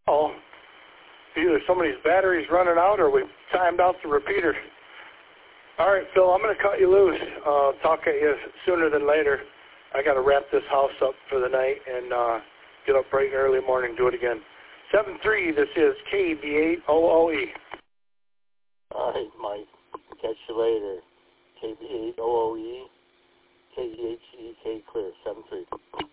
Oh, either somebody's battery's running out or we've timed out the repeater. All right, Phil, I'm going to cut you loose. Talk at you sooner than later. I got to wrap this house up for the night and get up bright and early morning and do it again. 7-3, this is KB8OOE. All right, Mike. Catch you later. KB8OOE, KEHEK clear, 7-3.